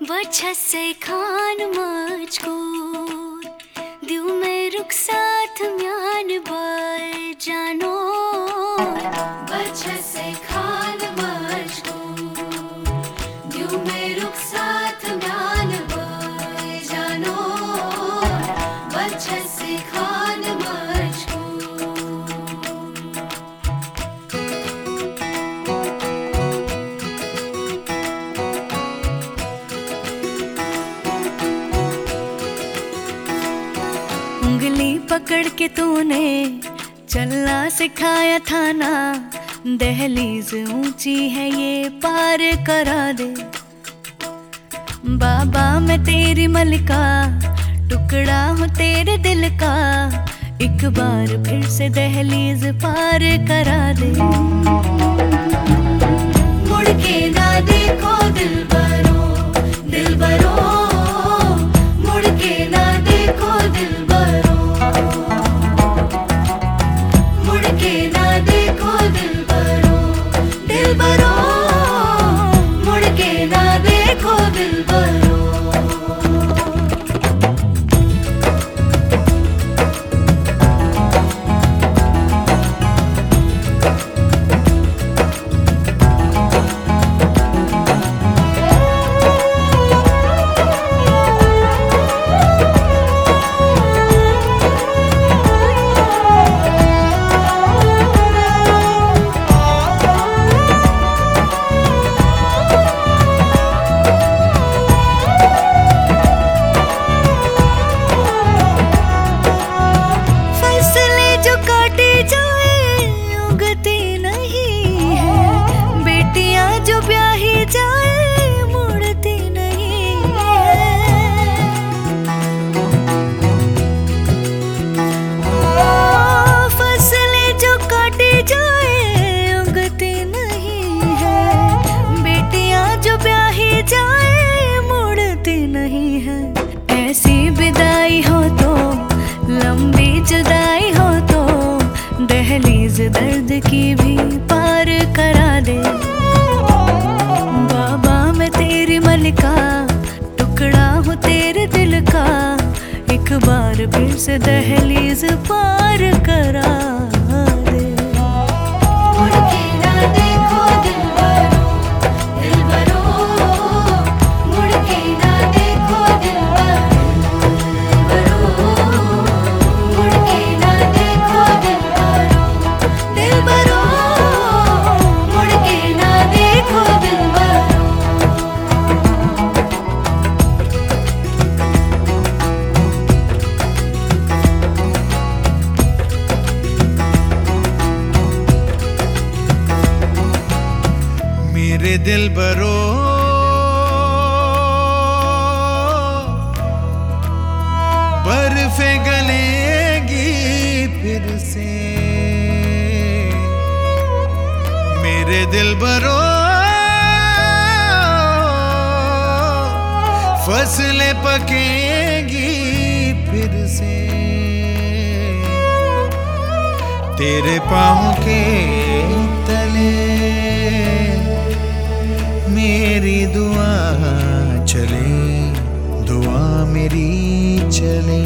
बछसे खान मजकूर दिउ में रुखसात म्यान बर जानो बछसे खान मजकूर दिउ में रुखसात म्यान बर जानो बछसे खान उंगली पकड़ के तूने चलना सिखाया था ना, दहलीज ऊंची है ये पार करा दे। बाबा मैं तेरी मलिका, टुकड़ा हूँ तेरे दिल का, एक बार फिर से दहलीज पार करा दे। मुड़ के ना देखो दिलबरो दिलबरो, मुड़ के ना देखो दिलबरो, मुड़ के ना देखो दिलबरो दिलबरो, मुड़ के ना देखो दिलबरो। ऐसी विदाई हो तो लंबी जुदाई हो तो दहलीज दर्द की भी पार करा दे। बाबा मैं तेरी मलिका, टुकड़ा हूँ तेरे दिल का, एक बार फिर से दहलीज पार करा दे। मुड़ के ना देखो दिलबरो दिलबरो, मुड़ के ना देखो दिलबरो, मुड़ के ना देखो दिलबरो दिलबरो, मुड़ के ना देखो दिलबरो। मेरे दिलबरो बर्फे गलेगी फिर से, मेरे दिलबरो फसलें पकेगी फिर से, तेरे पाँव के तले मेरी दुआ चले, दुआ मेरी चले।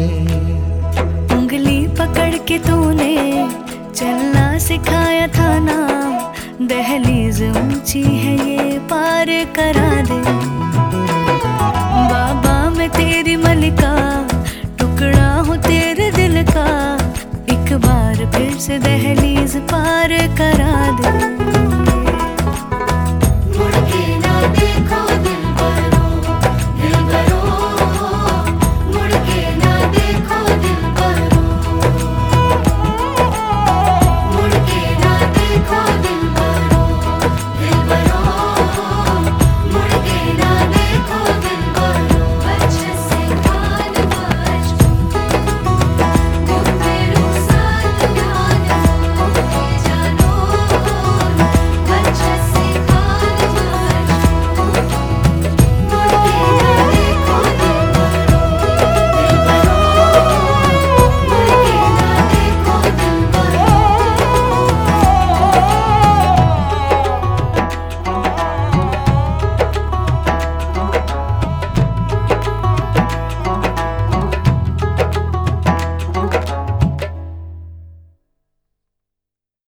उंगली पकड़ के तूने चलना सिखाया था ना, दहलीज ऊंची है ये पार करा दे। बाबा मैं तेरी मलिका, टुकड़ा हूँ तेरे दिल का, एक बार फिर से दहलीज पार करा